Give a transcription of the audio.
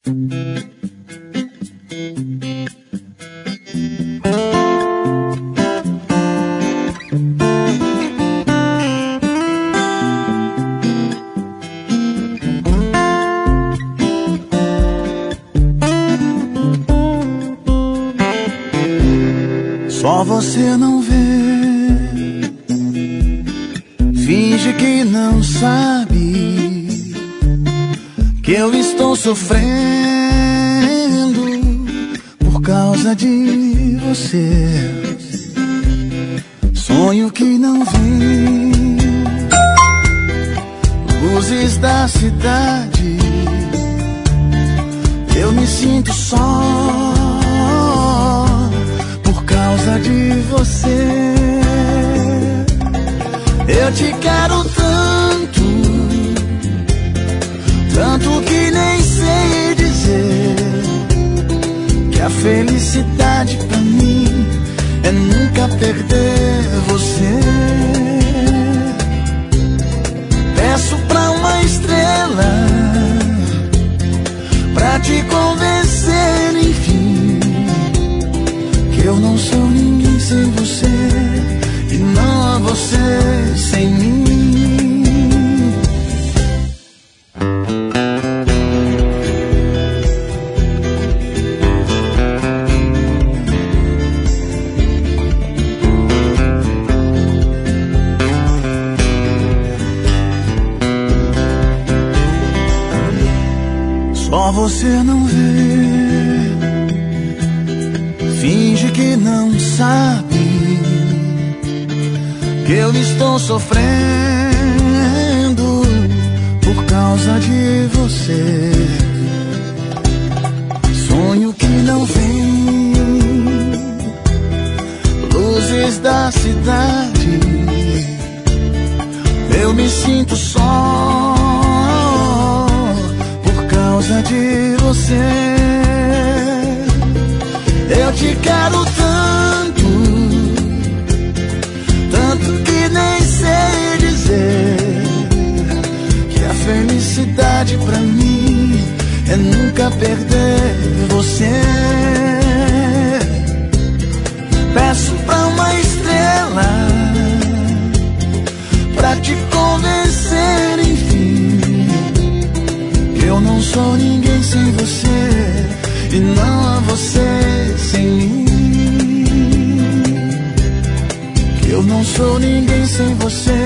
Só você não vê, finge que não sabe que eu estou sofrendo por causa de você. Sonho que não vem, luzes da cidade, eu me sinto só por causa de você. Eu te quero tanto, tanto que nem sei dizer que a felicidade pra mim é nunca perder você. Peço pra uma estrela pra te convencer, enfim, que eu não sou ninguém sem você e não há você sem mim. Só você não vê, finge que não sabe que eu estou sofrendo por causa de você. Sonho que não vem, luzes da cidade, eu me sinto só por causa de você. Eu te quero tanto, tanto que nem sei dizer que a felicidade pra mim é nunca perder você. Peço pra uma estrela pra te convencer, enfim, que eu não sou ninguém sem você e não há você sem mim. Que eu não sou ninguém sem você